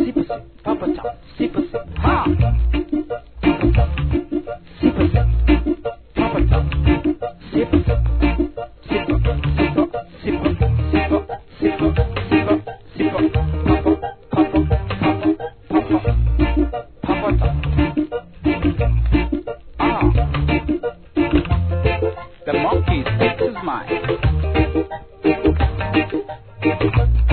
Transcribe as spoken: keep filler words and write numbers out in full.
sip a sip, pop a top, sip a sip, ha! Pop a top, sip a sip, pop a top, sip a sip, sip a, sip a, sip a, sip a, sip a, sip a, sip a, pop a, pop a, pop a, pop a, pop a top. Ah! The monkey speaks his mind.